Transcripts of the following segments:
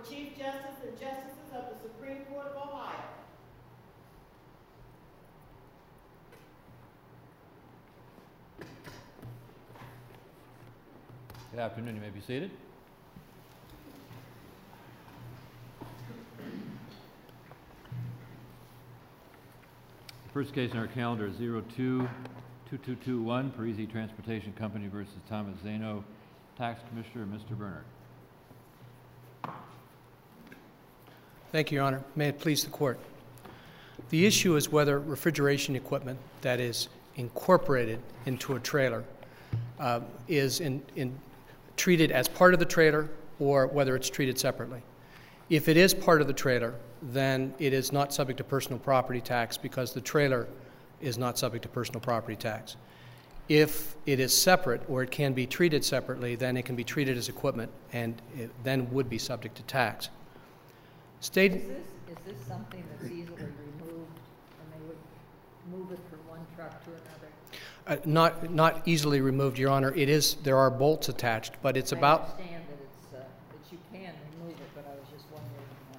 Chief Justice and Justices of the Supreme Court of Ohio. Good afternoon. You may be seated. The first case on our calendar is 02-2221, Parisi Transportation Company versus Thomas Zano, Tax Commissioner, Mr. Bernard. Thank you, Your Honor. May it please the Court. The issue is whether refrigeration equipment that is incorporated into a trailer is treated as part of the trailer or whether it's treated separately. If it is part of the trailer, then it is not subject to personal property tax because the trailer is not subject to personal property tax. If it is separate or it can be treated separately, then it can be treated as equipment and it then would be subject to tax. Is this something that's easily removed and they would move it from one truck to another? Not easily removed, Your Honor. It is. There are bolts attached, but it's about. I understand that that you can remove it, but I was just wondering.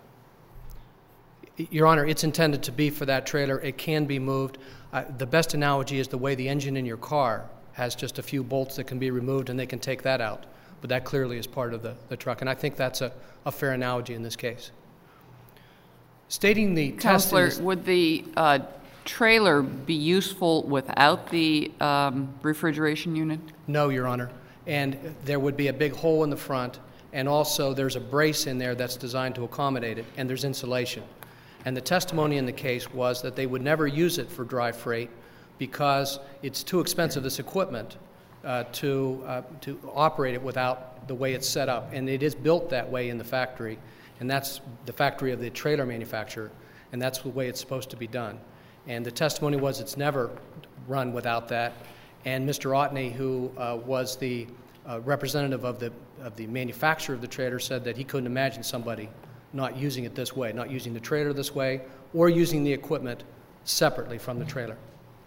Your Honor, it's intended to be for that trailer. It can be moved. The best analogy is the way the engine in your car has just a few bolts that can be removed, and they can take that out. But that clearly is part of the truck, and I think that's a fair analogy in this case. Stating the test. Counselor, would the trailer be useful without the refrigeration unit? No, Your Honor. And there would be a big hole in the front, and also there's a brace in there that's designed to accommodate it, and there's insulation. And the testimony in the case was that they would never use it for dry freight because it's too expensive, this equipment, to operate it without the way it's set up. And it is built that way in the factory, and that's the factory of the trailer manufacturer, and that's the way it's supposed to be done. And the testimony was it's never run without that. And Mr. Otney, who was the representative of the manufacturer of the trailer, said that he couldn't imagine somebody not using it this way, not using the trailer this way, or using the equipment separately from the trailer.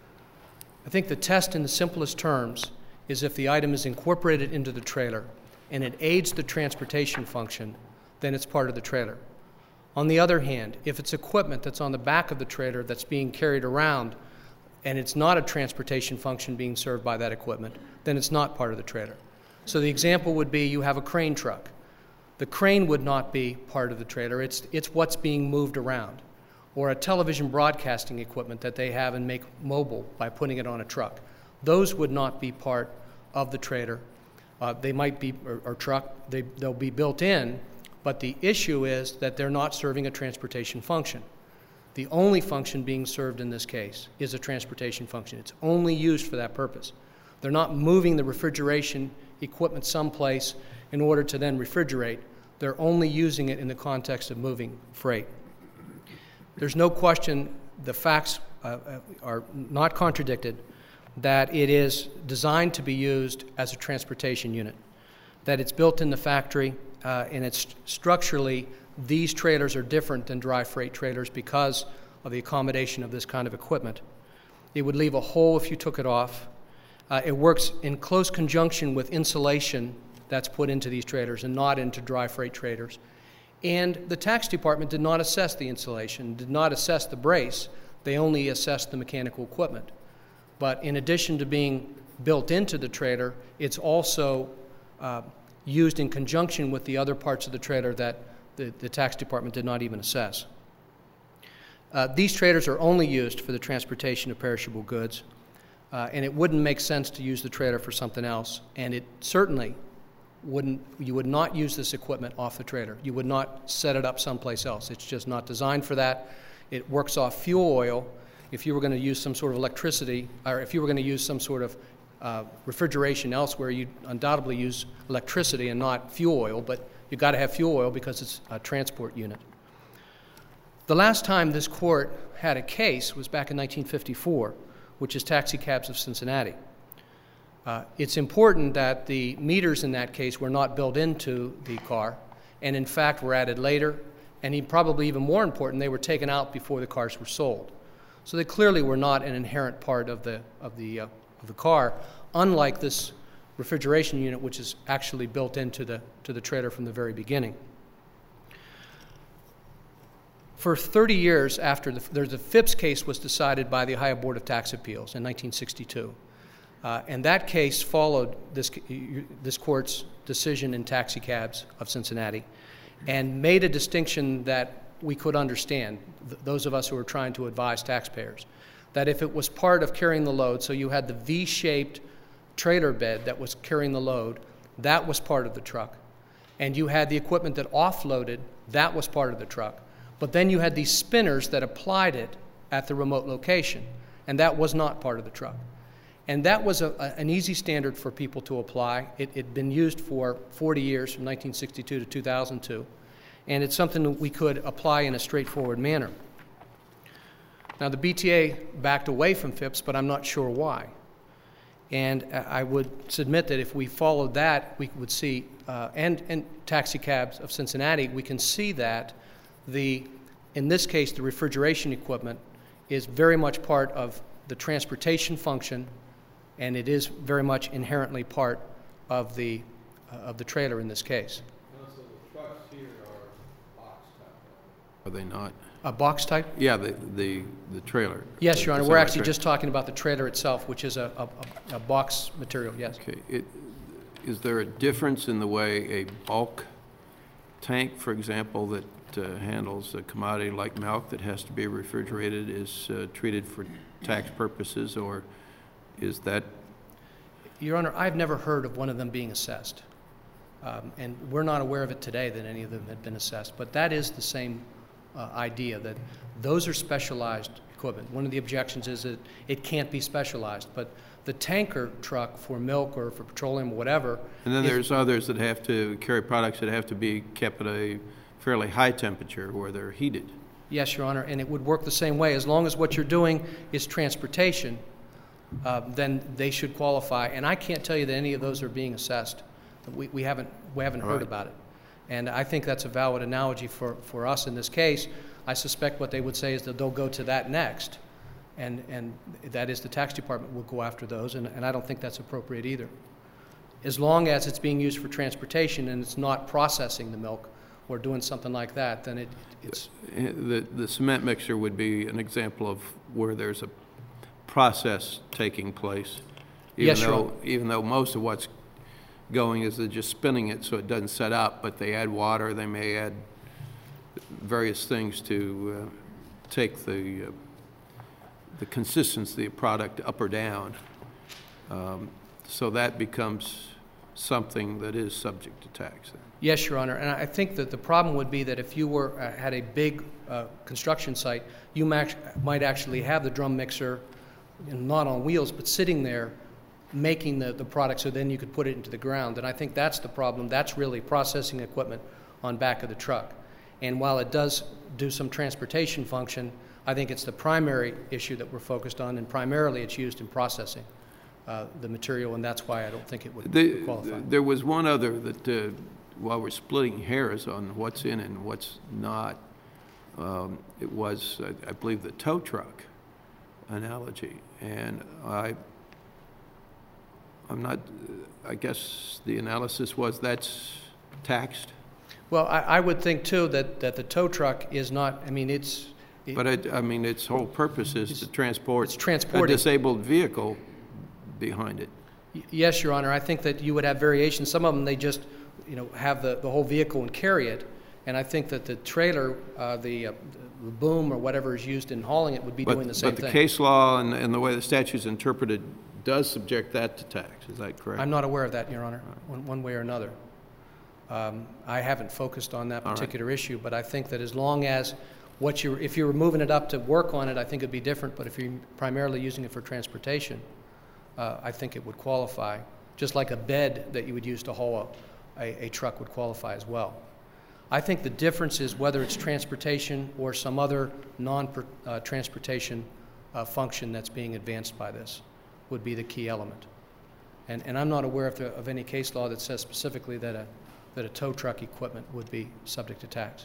I think the test in the simplest terms is if the item is incorporated into the trailer and it aids the transportation function, then it's part of the trailer. On the other hand, if it's equipment that's on the back of the trailer that's being carried around and it's not a transportation function being served by that equipment, then it's not part of the trailer. So the example would be you have a crane truck. The crane would not be part of the trailer. It's what's being moved around. Or a television broadcasting equipment that they have and make mobile by putting it on a truck. Those would not be part of the trailer. They might be, or truck, they'll be built in, but the issue is that they're not serving a transportation function. The only function being served in this case is a transportation function. It's only used for that purpose. They're not moving the refrigeration equipment someplace in order to then refrigerate. They're only using it in the context of moving freight. There's no question, the facts are not contradicted, that it is designed to be used as a transportation unit, that it's built in the factory, and it's structurally, these trailers are different than dry freight trailers because of the accommodation of this kind of equipment. It would leave a hole if you took it off. It works in close conjunction with insulation that's put into these trailers and not into dry freight trailers. And the tax department did not assess the insulation, did not assess the brace. They only assessed the mechanical equipment. But in addition to being built into the trailer, it's also used in conjunction with the other parts of the trailer that the tax department did not even assess. These trailers are only used for the transportation of perishable goods, and it wouldn't make sense to use the trailer for something else. And it certainly you would not use this equipment off the trailer. You would not set it up someplace else. It's just not designed for that. It works off fuel oil. If you were going to use some sort of electricity, or if you were going to use some sort of refrigeration elsewhere, you'd undoubtedly use electricity and not fuel oil, but you've got to have fuel oil because it's a transport unit. The last time this court had a case was back in 1954, which is Taxi Cabs of Cincinnati. It's important that the meters in that case were not built into the car, and in fact were added later, and probably even more important, they were taken out before the cars were sold. So they clearly were not an inherent part of the car, unlike this refrigeration unit, which is actually built into the trailer from the very beginning. For 30 years after the Phipps case was decided by the Ohio Board of Tax Appeals in 1962. And that case followed this court's decision in Taxi Cabs of Cincinnati and made a distinction that we could understand, those of us who were trying to advise taxpayers, that if it was part of carrying the load, so you had the V-shaped trailer bed that was carrying the load, that was part of the truck. And you had the equipment that offloaded, that was part of the truck. But then you had these spinners that applied it at the remote location, and that was not part of the truck. And that was an easy standard for people to apply. It had been used for 40 years, from 1962 to 2002, and it's something that we could apply in a straightforward manner. Now, the BTA backed away from Phipps, but I'm not sure why. And I would submit that if we followed that, we would see, and Taxi Cabs of Cincinnati, we can see that in this case, the refrigeration equipment is very much part of the transportation function, and it is very much inherently part of the trailer in this case. So the trucks here are box type. Are they not? A box type? Yeah, the trailer. Yes, Your Honor. The We're actually semi-trailer. just talking about the trailer itself, which is a box material, yes. Okay. Is there a difference in the way a bulk tank, for example, that handles a commodity like milk that has to be refrigerated is treated for tax purposes, or is that? Your Honor, I've never heard of one of them being assessed. And we're not aware of it today that any of them had been assessed. But that is the same idea, that those are specialized equipment. One of the objections is that it can't be specialized. But the tanker truck for milk or for petroleum or whatever. And then there's others that have to carry products that have to be kept at a fairly high temperature where they're heated. Yes, Your Honor, and it would work the same way. As long as what you're doing is transportation, then they should qualify. And I can't tell you that any of those are being assessed. We haven't heard about it. And I think that's a valid analogy for us in this case. I suspect what they would say is that they'll go to that next, and that is the tax department will go after those, and I don't think that's appropriate either. As long as it's being used for transportation and it's not processing the milk or doing something like that, then it's... The cement mixer would be an example of where there's a process taking place. Yes, Your Honor. Even though most of what's going is they're just spinning it so it doesn't set up, but they add water, they may add various things to take the consistency of product up or down. So that becomes something that is subject to tax. Yes, Your Honor, and I think that the problem would be that if you had a big construction site, you might actually have the drum mixer, not on wheels, but sitting there making the product so then you could put it into the ground. And I think that's the problem. That's really processing equipment on back of the truck. And while it does do some transportation function, I think it's the primary issue that we're focused on, and primarily it's used in processing the material, and that's why I don't think it would qualify. There was one other that, while we're splitting hairs on what's in and what's not, it was, I believe, the tow truck analogy. And I'm not, I guess the analysis was that's taxed? Well, I would think, too, that the tow truck is not, I mean, I mean, its whole purpose is to transport a disabled vehicle behind it. Yes, Your Honor. I think that you would have variations. Some of them, they just, have the whole vehicle and carry it. And I think that the trailer, the boom or whatever is used in hauling it would be doing the same thing. But the case law and the way the statute's interpreted does subject that to tax. Is that correct? I'm not aware of that, Your Honor, one way or another. I haven't focused on that particular issue, but I think that as long as if you're moving it up to work on it, I think it'd be different. But if you're primarily using it for transportation, I think it would qualify. Just like a bed that you would use to haul a truck would qualify as well. I think the difference is whether it's transportation or some other non-transportation function that's being advanced by this would be the key element. And I'm not aware of any case law that says specifically that a tow truck equipment would be subject to tax.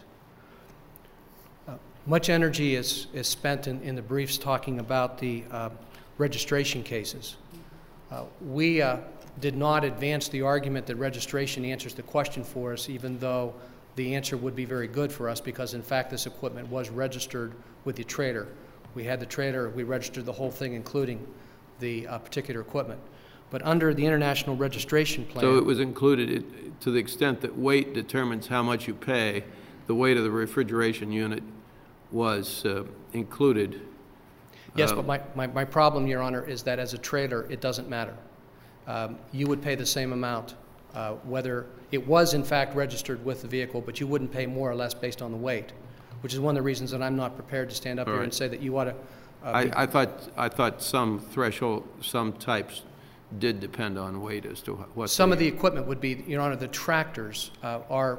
Much energy is spent in the briefs talking about the registration cases. We did not advance the argument that registration answers the question for us, even though the answer would be very good for us because, in fact, this equipment was registered with the trailer. We had the trailer, we registered the whole thing, including the particular equipment. But under the international registration plan... So it was included, to the extent that weight determines how much you pay, the weight of the refrigeration unit was included. Yes, but my problem, Your Honor, is that as a trailer, it doesn't matter. You would pay the same amount, whether it was in fact registered with the vehicle, but you wouldn't pay more or less based on the weight, which is one of the reasons that I'm not prepared to stand up here and say that you ought to... I thought some threshold, some types did depend on weight as to what... Some of the equipment would be, Your Honor, the tractors are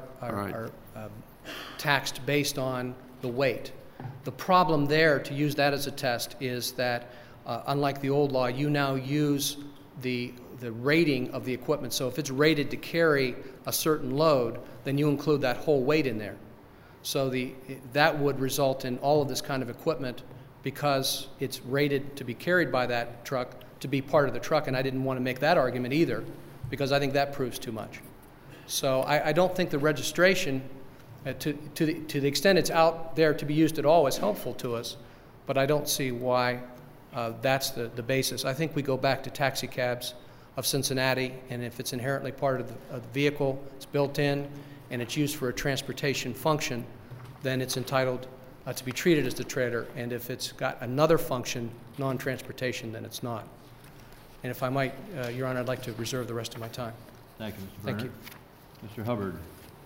taxed based on the weight. The problem there, to use that as a test, is that unlike the old law, you now use the rating of the equipment. So if it's rated to carry a certain load, then you include that whole weight in there. So that would result in all of this kind of equipment, because it's rated to be carried by that truck, to be part of the truck, and I didn't want to make that argument either, because I think that proves too much. So I don't think the registration, to the extent it's out there to be used at all, is helpful to us, but I don't see why that's the basis. I think we go back to taxi cabs of Cincinnati, and if it's inherently part of the vehicle, it's built in, and it's used for a transportation function, then it's entitled to be treated as the trailer, and if it's got another function, non-transportation, then it's not. And if I might, Your Honor, I'd like to reserve the rest of my time. Thank you, Mr. Thank Bernard. you. Mr. Hubbard.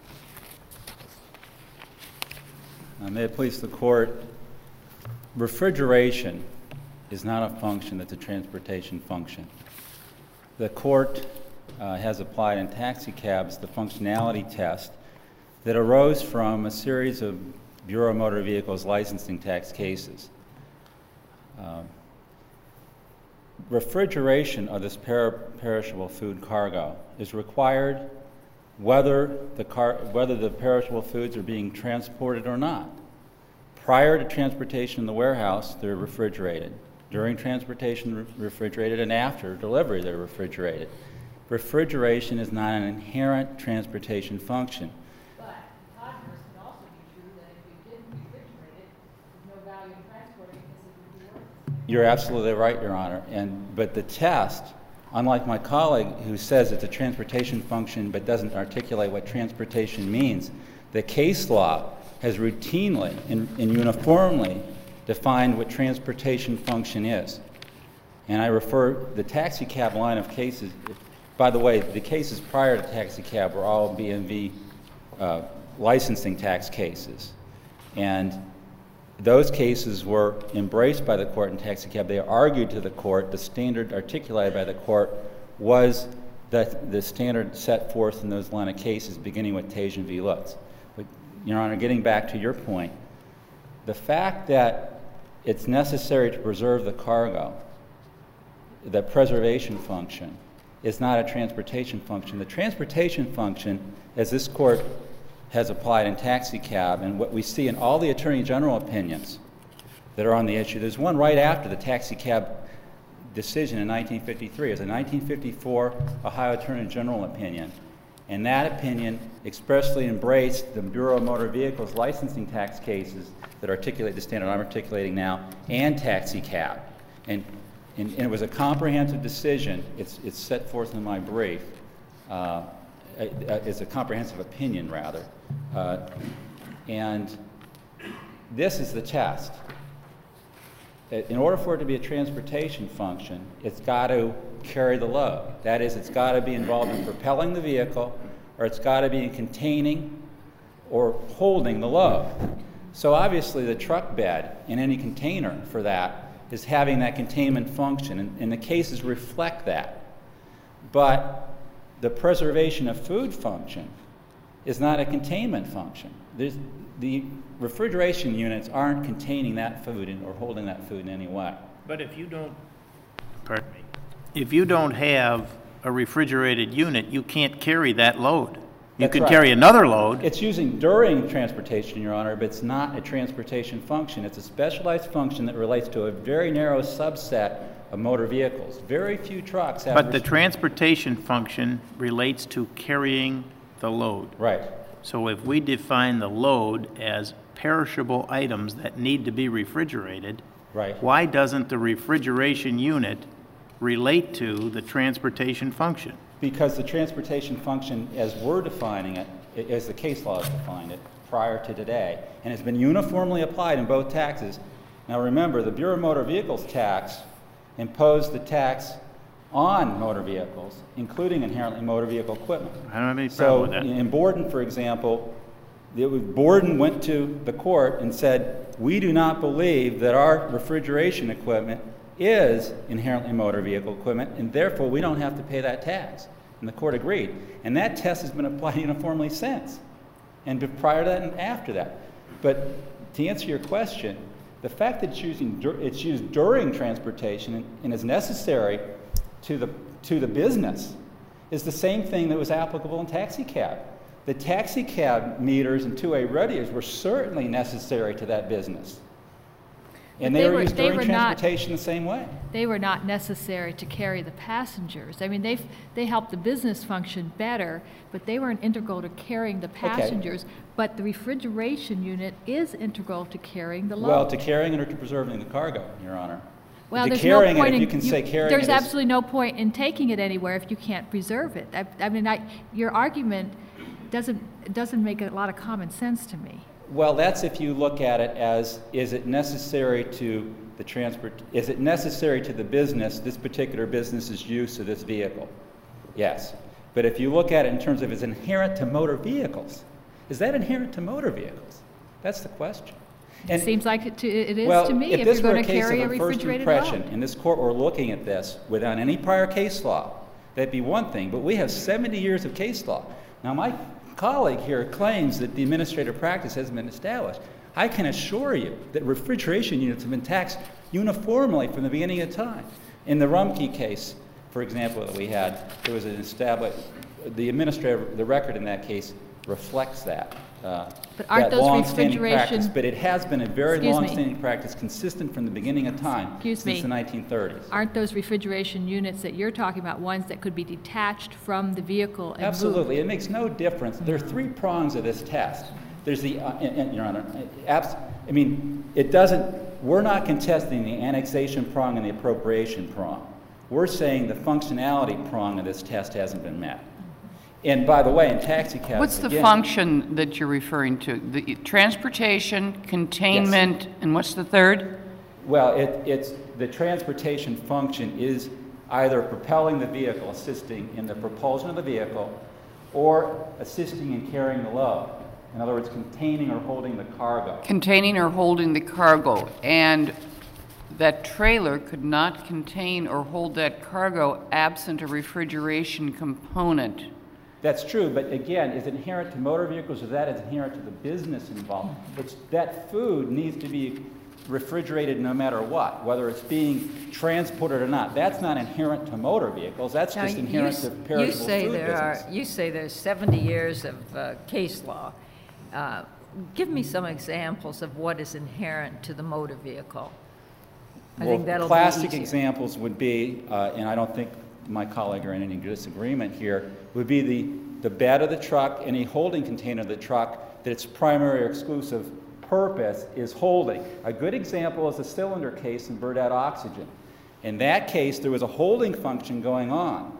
May it please the Court, refrigeration is not a function that's a transportation function. The Court has applied in taxi cabs the functionality test that arose from a series of Bureau of Motor Vehicles licensing tax cases. Refrigeration of this perishable food cargo is required whether the perishable foods are being transported or not. Prior to transportation in the warehouse, they're refrigerated. During transportation, refrigerated, and after delivery, they're refrigerated. Refrigeration is not an inherent transportation function. But converse can also be true that if you didn't refrigerate it, there's no value in transporting it because it would be worthless. You're absolutely right, Your Honor. But the test, unlike my colleague who says it's a transportation function but doesn't articulate what transportation means, the case law has routinely and uniformly defined what transportation function is. And I refer the taxi cab line of cases. By the way, the cases prior to taxi cab were all BMV licensing tax cases. And those cases were embraced by the Court in taxi cab. They argued to the Court the standard articulated by the Court was that the standard set forth in those line of cases, beginning with Tajan v. Lutz. But, Your Honor, getting back to your point, the fact that it's necessary to preserve the cargo, the preservation function, is not a transportation function. The transportation function, as this Court has applied in taxi cab, and what we see in all the Attorney General opinions that are on the issue, there's one right after the taxi cab decision in 1953. It's a 1954 Ohio Attorney General opinion, and that opinion expressly embraced the Bureau of Motor Vehicles licensing tax cases that articulate the standard I'm articulating now, and taxi cab. And it was a comprehensive decision. It's set forth in my brief. It's a comprehensive opinion, rather. And this is the test. In order for it to be a transportation function, it's got to carry the load. That is, it's got to be involved in propelling the vehicle, or it's got to be in containing or holding the load. So obviously the truck bed in any container for that is having that containment function, and the cases reflect that. But the preservation of food function is not a containment function. The refrigeration units aren't containing that food or holding that food in any way. But if you don't, pardon me, if you don't have a refrigerated unit, you can't carry that load. You That's could right. carry another load. It's using during transportation, Your Honor, but it's not a transportation function. It's a specialized function that relates to a very narrow subset of motor vehicles. Very few trucks have... But the transportation function relates to carrying the load. Right. So if we define the load as perishable items that need to be refrigerated, Right. why doesn't the refrigeration unit relate to the transportation function? Because the transportation function, as we're defining it, as the case law has defined it prior to today, and has been uniformly applied in both taxes. Now remember, the Bureau of Motor Vehicles tax imposed the tax on motor vehicles, including inherently motor vehicle equipment. I don't have any So problem with that. in Borden, for example, Borden went to the court and said, we do not believe that our refrigeration equipment is inherently motor vehicle equipment, and therefore we don't have to pay that tax. And the court agreed. And that test has been applied uniformly since, and prior to that and after that. But to answer your question, the fact that it's used during transportation and is necessary to the business is the same thing that was applicable in taxi cab. The taxi cab meters and two-way radios were certainly necessary to that business. And they were used during transportation the same way. They were not necessary to carry the passengers. I mean, they helped the business function better, but they weren't integral to carrying the passengers. But the refrigeration unit is integral to carrying the load. Well, to carrying it or to preserving the cargo, Your Honor. Well, to there's carrying no point it, if in, you can say carrying there's it is, absolutely no point in taking it anywhere if you can't preserve it. I mean, your argument doesn't make a lot of common sense to me. well, that's if you look at it as, is it necessary to the business, this particular business's use of this vehicle? Yes. But if you look at it in terms of is inherent to motor vehicles, is that inherent to motor vehicles? That's the question. It seems like it is well, to me if this you're were going to case carry a of first refrigerated impression, load. and this court were looking at this without any prior case law, that'd be one thing. But we have 70 years of case law. Now, my colleague here claims that the administrative practice hasn't been established. I can assure you that refrigeration units have been taxed uniformly from the beginning of time. In the Rumkey case, for example, that we had, there was an established, the record in that case reflects that. But aren't that those long-standing practice, refrigeration... but it has been a very Excuse me. long-standing practice, consistent from the beginning of time, Excuse since me. the 1930s. Aren't those refrigeration units that you're talking about ones that could be detached from the vehicle and Absolutely. moved? It makes no difference. There are three prongs of this test. There's the, Your Honor, I mean, it doesn't, we're not contesting the annexation prong and the appropriation prong. We're saying the functionality prong of this test hasn't been met. And by the way, in taxi cabs, What's the again, function that you're referring to? The transportation, containment, and what's the third? Well, it's the transportation function is either propelling the vehicle, assisting in the propulsion of the vehicle, or assisting in carrying the load. In other words, containing or holding the cargo. Containing or holding the cargo. And that trailer could not contain or hold that cargo absent a refrigeration component. That's true, but again, is it inherent to motor vehicles or that is inherent to the business involved? It's that food needs to be refrigerated no matter what, whether it's being transported or not. That's not inherent to motor vehicles. That's Now, just inherent to perishable food business. You say there's 70 years of case law. Give me some examples of what is inherent to the motor vehicle. I think that'll be classic easier. examples would be, and I don't think my colleague are in any disagreement here, would be the bed of the truck, any holding container of the truck that its primary or exclusive purpose is holding. A good example is the cylinder case in Burdett Oxygen. In that case, there was a holding function going on.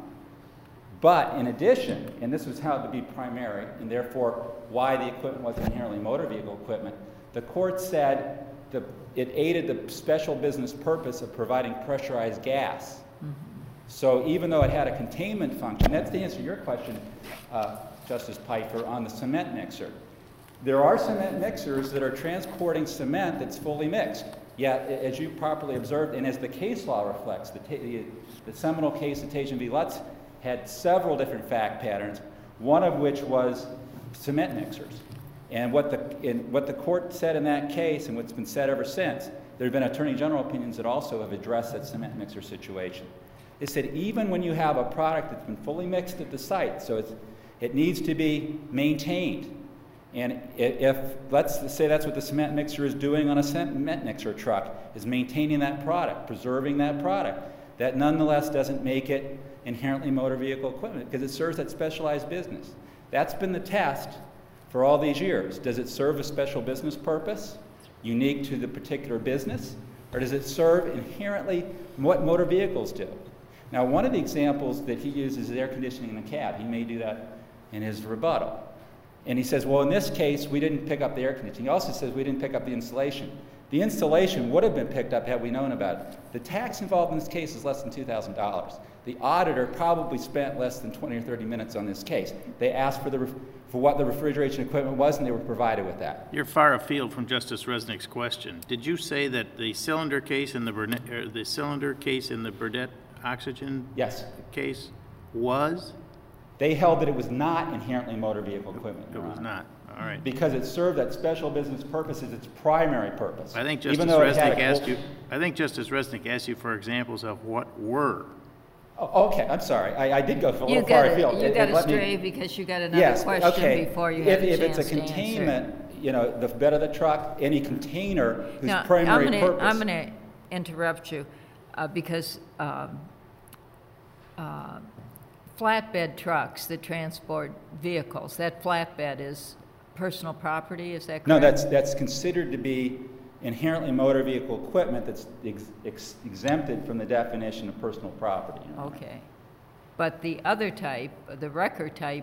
But in addition, and this was held to be primary, and therefore why the equipment was inherently motor vehicle equipment, the court said it aided the special business purpose of providing pressurized gas. Mm-hmm. So even though it had a containment function, that's the answer to your question, Justice Pfeiffer, on the cement mixer. There are cement mixers that are transporting cement that's fully mixed. Yet, as you properly observed, and as the case law reflects, the seminal case of Tajan v. Lutz had several different fact patterns, one of which was cement mixers. And what the court said in that case, and what's been said ever since, there have been Attorney General opinions that also have addressed that cement mixer situation. They said even when you have a product that's been fully mixed at the site, so it needs to be maintained. And if, let's say that's what the cement mixer is doing on a cement mixer truck, is maintaining that product, preserving that product, that nonetheless doesn't make it inherently motor vehicle equipment because it serves that specialized business. That's been the test for all these years? Does it serve a special business purpose, unique to the particular business, or does it serve inherently what motor vehicles do? Now, one of the examples that he uses is air conditioning in a cab. He may do that in his rebuttal. And he says, well, in this case, we didn't pick up the air conditioning. He also says we didn't pick up the insulation. The installation would have been picked up had we known about it. The tax involved in this case is less than $2,000. The auditor probably spent less than 20 or 30 minutes on this case. They asked for what the refrigeration equipment was, and they were provided with that. You're far afield from Justice Resnick's question. Did you say that the cylinder case in the Burdett oxygen Yes. case was? They held that it was not inherently motor vehicle equipment. It was not. All right. Because it served that special business purpose as its primary purpose. I think Justice Resnick asked you for examples of what were. Oh, okay, I'm sorry. I did go a little You far got afield. it, you got astray because you got another Yes, question okay. before you had a If chance it's a to answer. containment, you know, the bed of the truck, any container whose Now, primary purpose. I'm going to interrupt you because flatbed trucks that transport vehicles, that flatbed is personal property, is that correct? No, that's considered to be inherently motor vehicle equipment that's exempted from the definition of personal property. You know? Okay. But the other type, the wrecker type,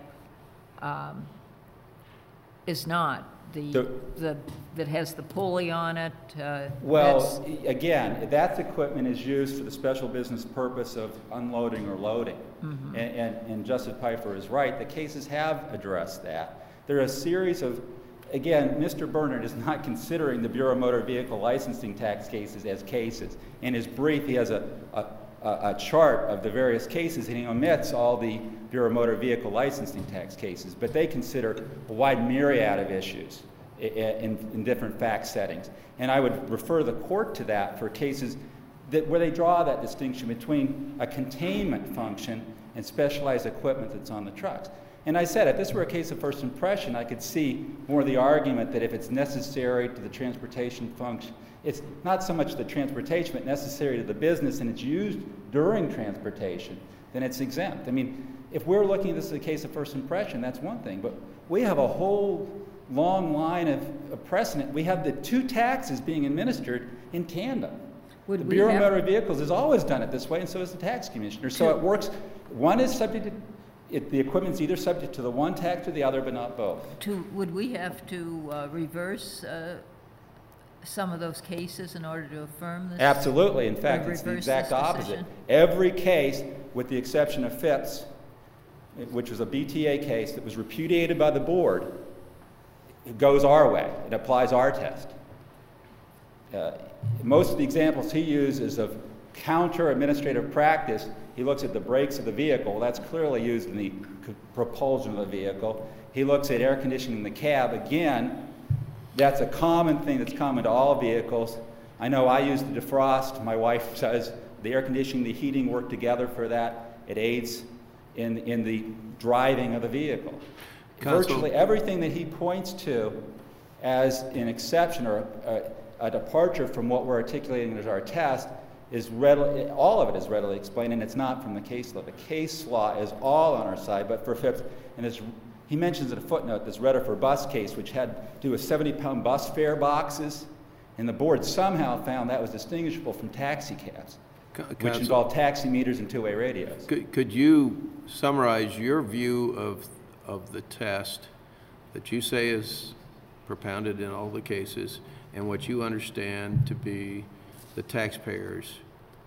is not. That has the pulley on it. Well, again, that equipment is used for the special business purpose of unloading or loading. Mm-hmm. And Justice Pfeiffer is right. The cases have addressed that. There are a series of, again, Mr. Bernard is not considering the Bureau of Motor Vehicle Licensing tax cases as cases. In his brief, he has a chart of the various cases, and he omits all the Bureau of Motor Vehicle Licensing tax cases, but they consider a wide myriad of issues in different fact settings. And I would refer the court to that for cases where they draw that distinction between a containment function and specialized equipment that's on the trucks. And I said, if this were a case of first impression, I could see more of the argument that if it's necessary to the transportation function, it's not so much the transportation, but necessary to the business, and it's used during transportation, then it's exempt. I mean, if we're looking at this as a case of first impression, that's one thing, but we have a whole long line of precedent. We have the two taxes being administered in tandem. The Bureau of Motor Vehicles has always done it this way, and so has the tax commissioner. So it works. One is subject to, the equipment's either subject to the one tax or the other, but not both. Would we have to reverse some of those cases in order to affirm this? Absolutely. In fact, it's the exact opposite. Every case, with the exception of Phipps, which was a BTA case that was repudiated by the board, it goes our way. It applies our test. Most of the examples he uses of counter-administrative practice, he looks at the brakes of the vehicle. Well, that's clearly used in the propulsion of the vehicle. He looks at air conditioning in the cab. Again, that's a common thing that's common to all vehicles. I know I use the defrost. My wife says the air conditioning, the heating work together for that. It aids in the driving of the vehicle. Counsel. Virtually everything that he points to as an exception or a departure from what we're articulating as our test is readily, all of it is readily explained, and it's not from the case law. The case law is all on our side, but for Phipps, and he mentions in a footnote this Redifer bus case, which had to do with 70-pound bus fare boxes, and the board somehow found that was distinguishable from taxi cabs, which involved taximeters and two-way radios. Could you summarize your view of the test that you say is propounded in all the cases and what you understand to be the taxpayers'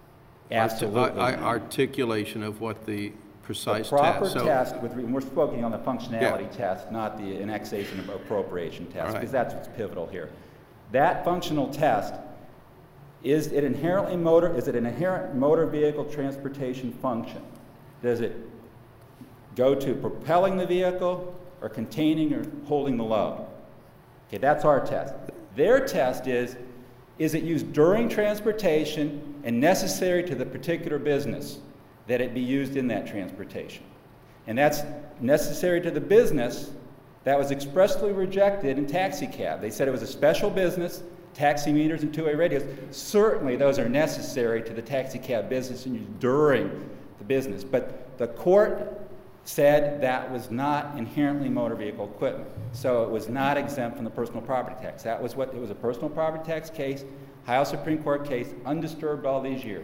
articulation of what the precise the proper test? test, we're speaking on the functionality test, not the annexation of appropriation test, because that's what's pivotal here. That functional test, is it an inherent motor vehicle transportation function? Does it go to propelling the vehicle or containing or holding the load? Okay, that's our test. Their test is it used during transportation and necessary to the particular business that it be used in that transportation? And that's necessary to the business. That was expressly rejected in taxi cab. They said it was a special business, taximeters and two-way radios. Certainly those are necessary to the taxi cab business and used during the business. But the court said that was not inherently motor vehicle equipment. So it was not exempt from the personal property tax. That was what, it was a personal property tax case, Ohio Supreme Court case, undisturbed all these years.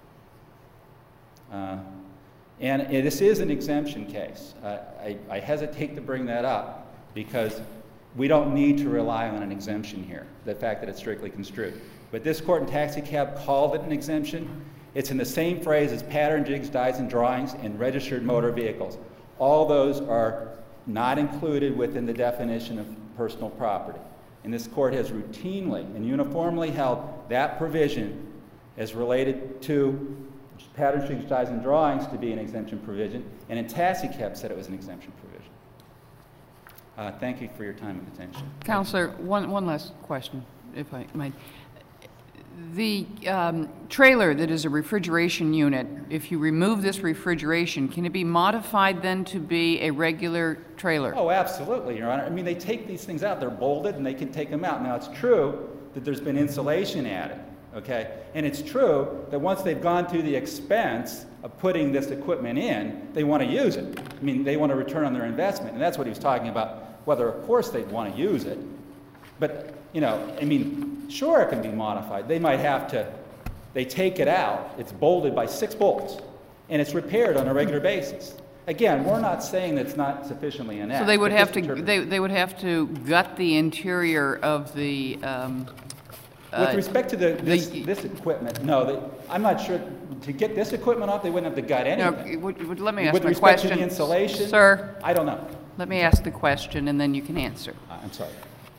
And this is an exemption case. I hesitate to bring that up because we don't need to rely on an exemption here, the fact that it's strictly construed. But this court in taxi cab called it an exemption. It's in the same phrase as pattern, jigs, dies, and drawings, and registered motor vehicles. All those are not included within the definition of personal property. And this court has routinely and uniformly held that provision as related to pattern, jigs, dies, and drawings to be an exemption provision, and in taxi cab said it was an exemption provision. Thank you for your time and attention. Counselor, one last question, if I might. The trailer that is a refrigeration unit, if you remove this refrigeration, can it be modified then to be a regular trailer? Oh, absolutely, Your Honor. I mean, they take these things out. They're bolted, and they can take them out. Now, it's true that there's been insulation added, okay? And it's true that once they've gone through the expense of putting this equipment in, they want to use it. I mean, they want to return on their investment, and that's what he was talking about, whether, of course, they'd want to use it. But, you know, I mean, sure, it can be modified. They might have to, they take it out, it's bolted by 6 bolts, and it's repaired on a regular basis. Again, we're not saying that it's not sufficiently inept. So they would have to, they would have to gut the interior of the with respect to this equipment, no, I'm not sure. To get this equipment off, they wouldn't have to gut anything. No, let me ask my question. With respect to the insulation, sir, I don't know. Let me ask the question, and then you can answer. I'm sorry.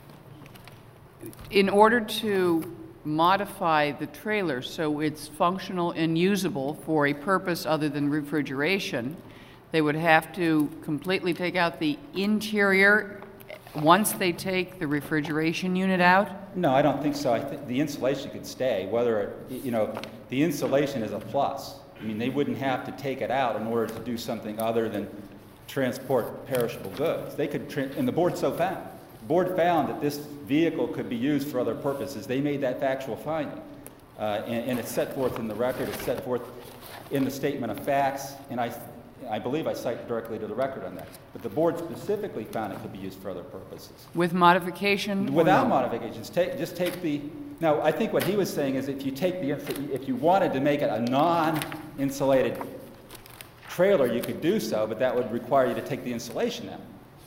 In order to modify the trailer so it's functional and usable for a purpose other than refrigeration, they would have to completely take out the interior once they take the refrigeration unit out? No, I don't think so. I think the insulation could stay, whether, you know, the insulation is a plus. I mean, they wouldn't have to take it out in order to do something other than transport perishable goods. They could, and the board so found. The board found that this vehicle could be used for other purposes. They made that factual finding. And it's set forth in the record. It's set forth in the statement of facts. And I believe I cite directly to the record on that. But the board specifically found it could be used for other purposes. With modification? Without modifications. Just take the... Now, I think what he was saying is if you take the... If you wanted to make it a non-insulated trailer, you could do so, but that would require you to take the insulation out.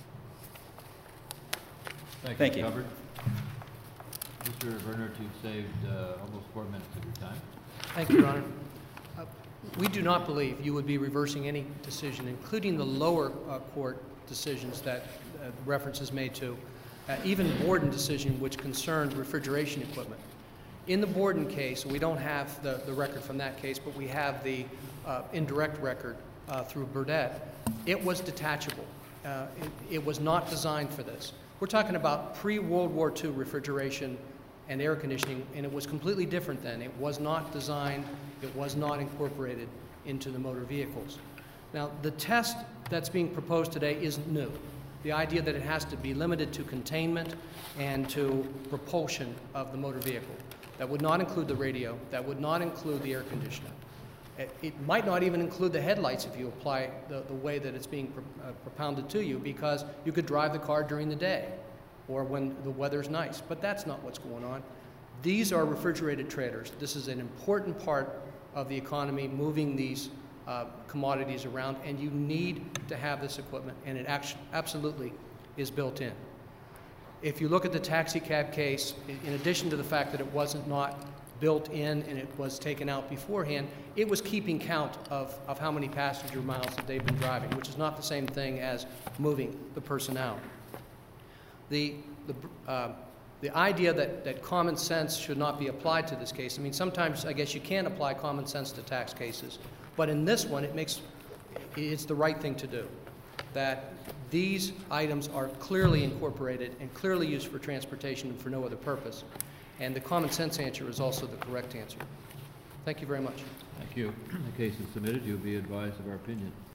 Thank you. Covered. Mr. Bernert, you've saved almost 4 minutes of your time. Thank you, Your Honor. We do not believe you would be reversing any decision, including the lower court decisions that reference is made to, even Borden decision, which concerned refrigeration equipment. In the Borden case, we don't have the record from that case, but we have the indirect record through Burdett. It was detachable. It was not designed for this. We're talking about pre-World War II refrigeration and air conditioning, and it was completely different then. It was not designed, it was not incorporated into the motor vehicles. Now, the test that's being proposed today is new. The idea that it has to be limited to containment and to propulsion of the motor vehicle. That would not include the radio, that would not include the air conditioner. It might not even include the headlights if you apply the way that it's being propounded to you, because you could drive the car during the day or when the weather's nice, but that's not what's going on. These are refrigerated trailers. This is an important part of the economy, moving these commodities around, and you need to have this equipment, and it absolutely is built in. If you look at the taxi cab case, in addition to the fact that it wasn't not built in and it was taken out beforehand, it was keeping count of how many passenger miles that they've been driving, which is not the same thing as moving the person out. The idea that common sense should not be applied to this case, I mean, sometimes I guess you can apply common sense to tax cases, but in this one it's the right thing to do. That these items are clearly incorporated and clearly used for transportation and for no other purpose. And the common sense answer is also the correct answer. Thank you very much. Thank you. The case is submitted. You'll be advised of our opinion.